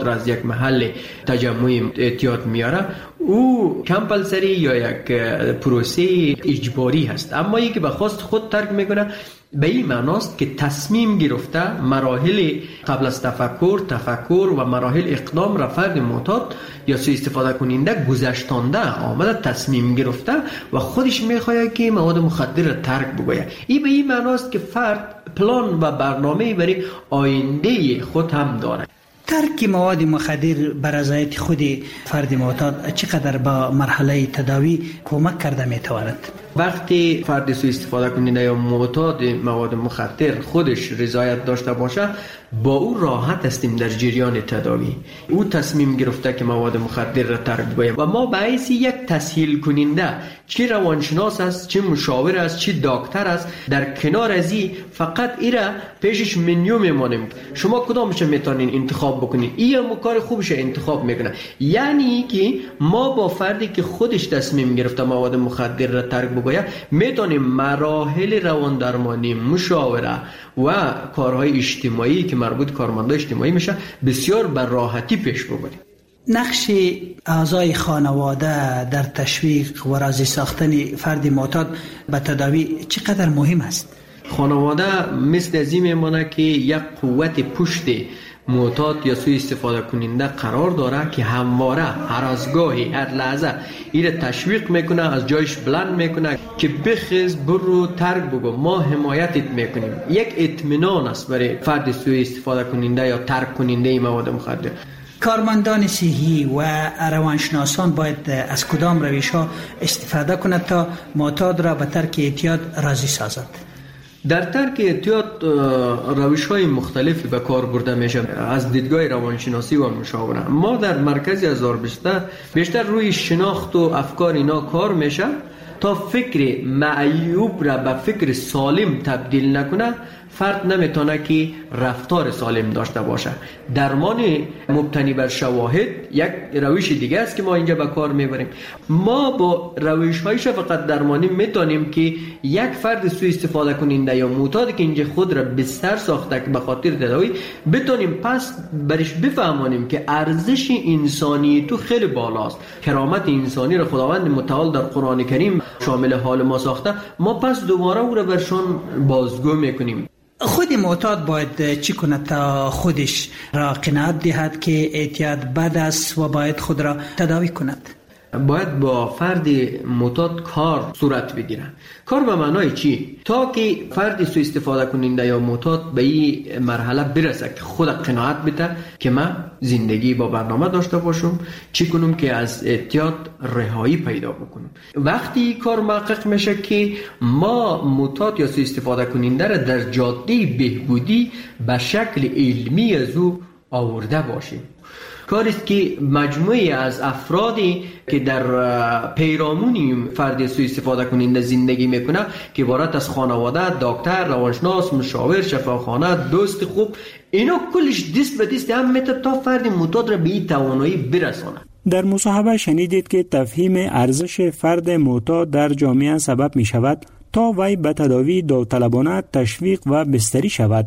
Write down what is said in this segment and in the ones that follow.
را از یک محل تجمع اعتیاد میاره، او کمپلسری یا یک پروسه اجباری هست. اما یکی به خواست خود ترک میکنه، به این معناست که تصمیم گرفته مراحل قبل از تفکر و مراحل اقدام را فرد معتاد یا سوء استفاده کننده گذشتانده آمده، تصمیم گرفته و خودش میخواد که مواد مخدر را ترک بگوید. این به این معناست که فرد پلان و برنامه برای آینده خود هم داره. ترک مواد مخدر بر رضایت خود فرد معتاد چقدر با مرحله تداوی کمک کرده میتواند؟ وقتی فرد سوء استفاده کننده یا معتاد مواد مخدر خودش رضایت داشته باشه، با او راحت هستیم در جریان تداوی. او تصمیم گرفته که مواد مخدر را ترک بگوید و ما به حیث یک تسهیل کننده، چه روانشناس است، چه مشاور است، چه دکتر است، در کنار از این فقط ایرا پیشش منیو میمانیم، شما کدامش میتونین انتخاب بکنین، این کار خوبش انتخاب میکنه. یعنی که ما با فردی که خودش تصمیم گرفته مواد مخدر را ترک بگوید میتونیم مراحل روان درمانی، مشاوره و کارهای اجتماعی که مربوط کارمندای اجتماعی میشه بسیار بر راحتی پیش ببریم. نقش اعضای خانواده در تشویق و راضی ساختن فرد معتاد به تداوی چقدر مهم است؟ خانواده مثل از این میمانه که یک قوت پشت معتاد یا سوء استفاده کننده قرار داره که همواره، هر از گاهی، هر لحظه ایره تشویق میکنه، از جایش بلند میکنه که بخیز، برو، ترک بگو، ما حمایتت میکنیم. یک اطمینان است برای فرد سوء استفاده کننده یا ترک کننده مواد مخدر. کارمندان صحی و روانشناسان باید از کدام روش‌ها استفاده کنند تا معتاد را به ترک اعتیاد راضی سازد؟ در ترک اعتیاد روش‌های مختلفی به کار برده میشه از دیدگاه روانشناسی و مشاوره. ما در مرکز هزار بیشتر روی شناخت و افکار اینا کار میشه تا فکر معیوب را به فکر سالم تبدیل نکنه. فرد نمیتونه که رفتار سالم داشته باشه. درمان مبتنی بر شواهد یک روش دیگه است که ما اینجا به کار میبریم. ما با روش‌های فقط درمانی میتونیم که یک فرد سوء استفاده کننده یا معتاد که اینجا خود را بستر ساخته که به خاطر تداوی، بتونیم پس برش بفهمانیم که ارزش انسانی تو خیلی بالاست. کرامت انسانی را خداوند متعال در قرآن کریم شامل حال ما ساخته، ما پس دوباره او را برشان بازگو میکنیم. خود معتاد باید چی کند تا خودش را قناعت دهد که اعتیاد بد است و باید خود را تداوی کند؟ باید با فرد معتاد کار صورت بگیره. کار به معنای چی؟ تا که فرد سوء استفاده کننده یا معتاد به این مرحله برسه که خود قناعت بده که من زندگی با برنامه داشته باشم، چی کنم که از اعتیاد رهایی پیدا بکنم. وقتی کار محقق میشه که ما معتاد یا سوء استفاده کننده را در جاده بهبودی به شکل علمی از او آورده باشیم. کاریست که مجموعی از افرادی که در پیرامون فرد سوء استفاده کننده زندگی میکنه که عبارت از خانواده، دکتر، روانشناس، مشاور، شفاخانه، دوست خوب، اینا کلش دست به دست هم میتونه تا فرد معتاد را به این توانایی برسانه. در مصاحبه شنیدید که تفهیم ارزش فرد معتاد در جامعه سبب می شود تا وی به تداوی داوطلبانه تشویق و بستری شود.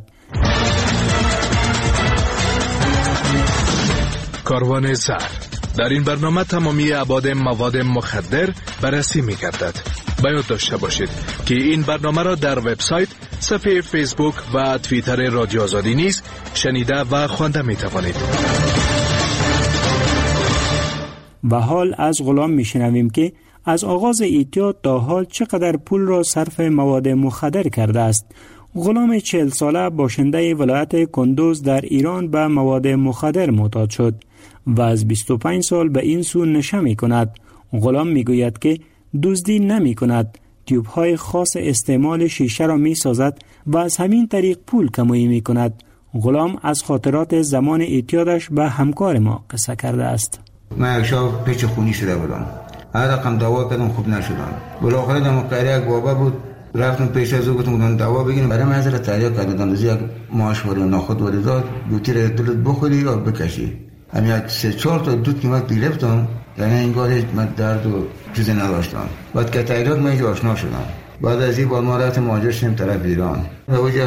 کاروان زهر. در این برنامه تمامی ابعاد مواد مخدر بررسی می‌گردد. باید داشته باشید که این برنامه را در وبسایت، صفحه فیسبوک و توییتر رادیو آزادی نیز شنیده و خوانده می‌توانید. و حال از غلام می‌شنویم که از آغاز اعتیاد تا حال چقدر پول را صرف مواد مخدر کرده است. غلام 40 ساله باشنده ولایت کندوز در ایران به مواد مخدر معتاد شد و از 25 سال به این سو نشه می کند. غلام می گوید که دزدی نمی کند، تیوب‌های خاص استعمال شیشه را می سازد و از همین طریق پول کمایی می کند. غلام از خاطرات زمان اعتیادش به همکار ما قصه کرده است. من یک شب پیچ خونی شده بودم، هر رقم دوا کردم خوب نشدم. بالاخره در مقایره یک بابا بود، رفتم پیش از او گفتم دوا بگیرم. برای من حضرت تعریف کردم از یک ماش ولی ناخود ولی داد گوتی را دلت بخوری یا بکشی. همین 3-4 تا دود که من گرفتم، یعنی انگار من درد و چیزی نداشتم. بعد که تعریف من آشنا شدم. بعد از این با ما رفتم مهاجر شدیم طرف ایران. و وجه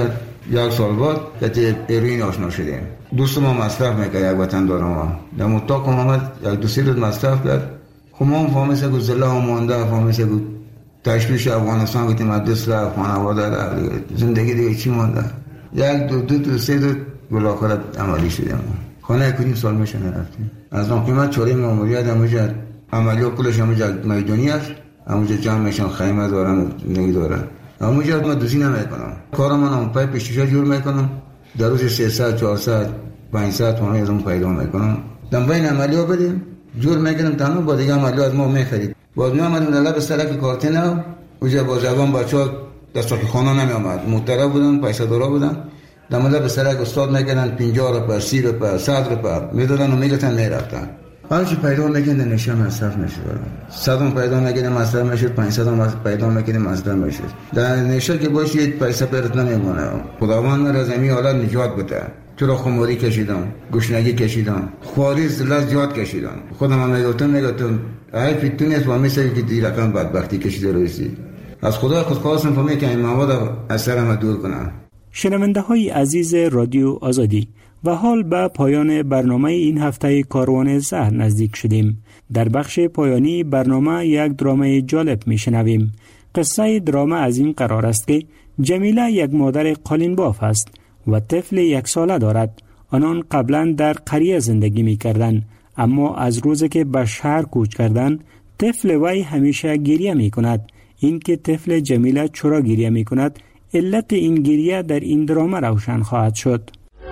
یک سال بعد که هروئین آشنا شدیم. دوست ما مصرف میکرد، یک وطن دارم ما در مطاق محمد یک دو سه روز مصرف کرد. خب ما هم فهمیسه که زله هم مانده، فهمیسه که تشویش افغانستان گفتیم مدرس رفت، خانواده رفت، زندگی دیگه چی مانده. یک دو سه روز بالاخره عملی شدیم. خانه کنیم سال میشه نرفتیم. از اون قیمت چوری ماموریت همونجا عملیات کلش همونجا میدانی است، همونجا جمع میشن، خیمه دارن، زندگی دارن. همونجا ما دوزی نمیکنم، کارم من پای پیشیشه جور میکنم، در روز 300 400 500 تومانی از اون پیدا میکنم. در بین عملیات بدیم جور میکنم، تمام با دیگه عملیات ما میخرید. بعد می آمدیم در لب سرک کارتنا، اونجا با جوان بچه‌ها دستور خانه نمی آمد، مطلع بودن، پیسه دارا بودن. در لب سرک استاد میکنن 50 روپیه 30 روپیه 100 روپیه میدادن و میگفتن میرفتن. هر چی پیدا میکنه نشه مصرف میشه. 100 پیدا میکنه مصرف میشه، 500 پیدا میکنه مصرف میشه. در نشه که باشه یک پیسه پرت نمیمونه. خداوند مرا از این حالت نجات بده. چرا خماری کشیدم، گشنگی کشیدم، خواری ذلت زیاد کشیدم. خودم هم میگفتم ای فیتونیت و مثل که دی رقم بدبختی کشیده رویسی. از خدا خود خواستم فهمی که این مواد از سرم دور کنم. شنونده های عزیز رادیو آزادی، و حال به پایان برنامه این هفته کاروان زهر نزدیک شدیم. در بخش پایانی برنامه یک درامه جالب می شنویم. قصه درامه از این قرار است که جمیله یک مادر قالین باف است و طفل 1 ساله دارد. آنان قبلا در قریه زندگی می کردن، اما از روزی که به شهر کوچ کردن طفل وی همیشه گریه می کند. این که طفل جمیله چرا گریه می کند، علت این گریه در این درامه روشن خواهد شد.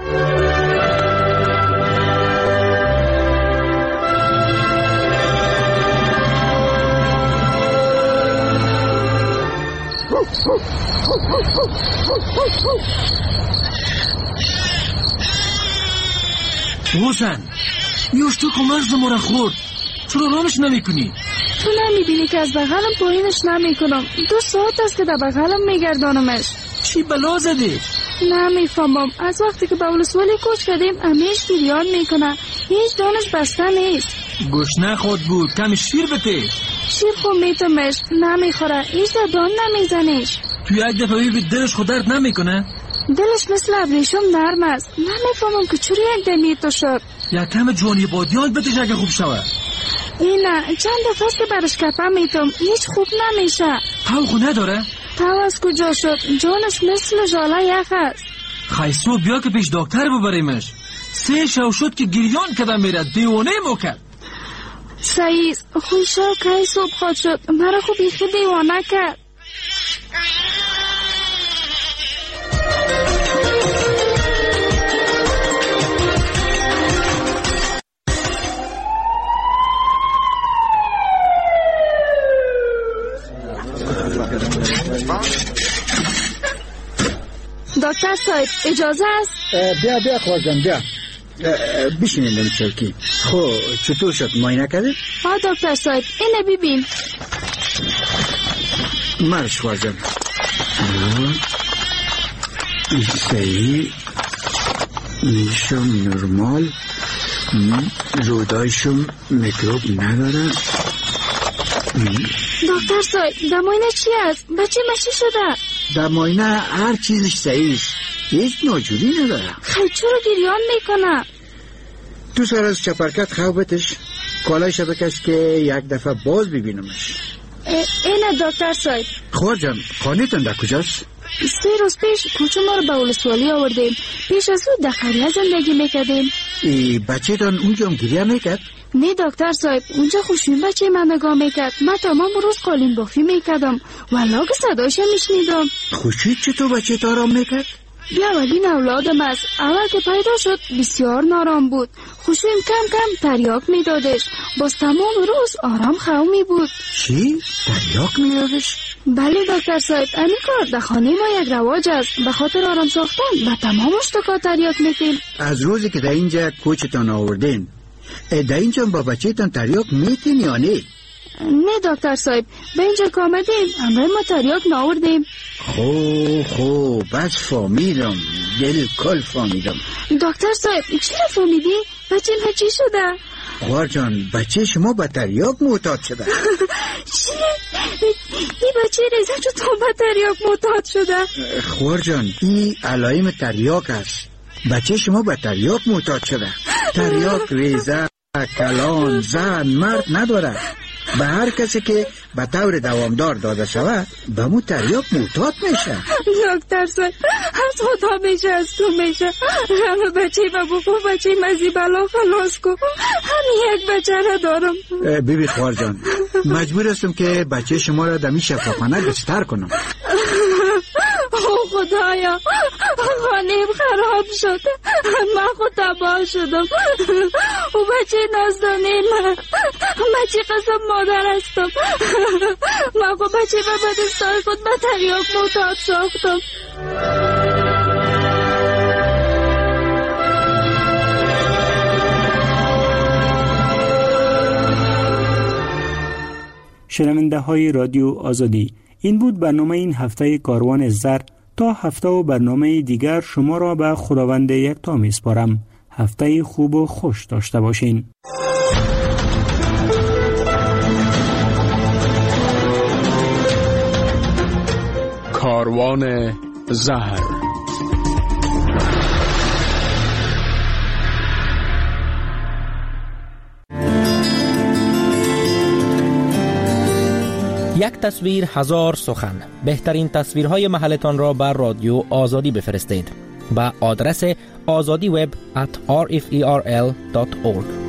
حسن یوش تو کمرز مرا خورد، چرا رامش نمی کنی؟ تو نمیبینی که از بغلم پایینش نمی کنم؟ 2 ساعت است که در بغلم میگردانمش. چی بلا زدی؟ نمیفهمم، از وقتی که به ولسوالی کوچ کردیم همیش گریان میکنه، هیچ دانش بسته نیست. گشنه خود بود، کمی شیر بده. شیر خود میتمش نمیخوره، هیچ در دان نمیزنیش. تو یک دفعه ببین دلش خود درد نمیکنه؟ دلش مثل ابریشم نرم است، نمیفهمم که چرا یک دمی تو شد. یک کم جوانی بادیان بتش اگه خوب شود. اینه چند دفعه است که برش کپه میتم، هیچ خوب نمیشه. تو خود نداره؟ تو از کجا شد؟ جانش مثل ژاله یخ است. خیصو بیا که پیش دکتر ببریمش. 3 شو شد که گریان کدم میرد، دیوانه مو کرد. سعیز خوشا که صبح خود شد، مرا خوب بیخی دیوانه کرد. دکتر صاحب اجازه است؟ بیا خواجم بیا بشینید در چوکی. خب چطور شد، معاینه کردید؟ ها دکتر صاحب اینه ببین. مرش خواجم صحیح میشم، نرمال، رودایشم میکروب ندارم. دکتر صاحب در معاینه چی است؟ بچه مشی شده؟ در معاینه هر چیزش صحیح است، هیچ ناجوری نداره. خیلی چرا گریان میکنه؟ تو سر از چپرکت خوابتش کالایش بکش که یک دفعه باز ببینمش. اینه دکتر صاحب. خواجم خانه‌تان در کجاست؟ 3 روز پیش کوچه ما رو به ولسوالی آوردیم، پیش از او در قریه زندگی میکردیم. بچه تان اونجا هم گریه میکرد؟ نه دکتر صاحب، اونجا خوشبین بچه من نگاه میکرد. من تمام روز قالین بافی میکردم ولی که صدایش میشنیدم. خوشید چطور بچه تا آرام میکرد؟ اولین اولادم است. اول که پیدا شد بسیار نارام بود. خوشیم کم کم تریاک میدادش، باز تمام روز آرام خومی بود. چی؟ تریاک میدادش؟ بله دکتر صاحب، همین کار در خانه ما یک رواج است. به خاطر آرام ساختن به تمام اشتکا تریاک میتیم. از روزی که در اینجا کوچتان آوردین در اینجا با بچه تان تریاک میتین یا نه؟ نه دکتر صاحب، به اینجا که آمدیم همراه ما تریاک ناوردیم. خوب بس فهمیدم، دل کل فهمیدم. دکتر صاحب چرا فهمیدی؟ بچه ما چی شده؟ خوار جان بچه شما با تریاک معتاد شده. چی؟ این بچه ریزه چطور به تریاک معتاد شده؟ خور جان، این علائم تریاک است. بچه شما به تریاک معتاد شده. تریاک ریزه، کلان، زن، مرد نداره. به هر کسی که به طور دوامدار داده شود به مو تریاک معتاد میشه. دکتر صاحب، از خدا میشه، از تو میشه. همه بچه ما بکن، بچه مزی بلا خلاص کن. همین یک بچه را دارم. بیبی خوار جان، مجبور هستم که بچه شما را دمی شفاخانه گستر کنم. خدایا، خانه‌ام خراب شد، من خود تباه شدم. او بچه نازدانه من چی قسم مادر هستم. من خود بچه و بدستای خود به تریاک معتاد ساختم. شنونده های رادیو آزادی، این بود برنامه این هفته کاروان زر. تا هفته و برنامه دیگر شما را به خداوند یکتا میسپارم. هفته خوب و خوش داشته باشین. کاروان زهر. یک تصویر هزار سخن. بهترین تصویرهای محلتان را بر رادیو آزادی بفرستید. با آدرس azadiweb@rferl.org.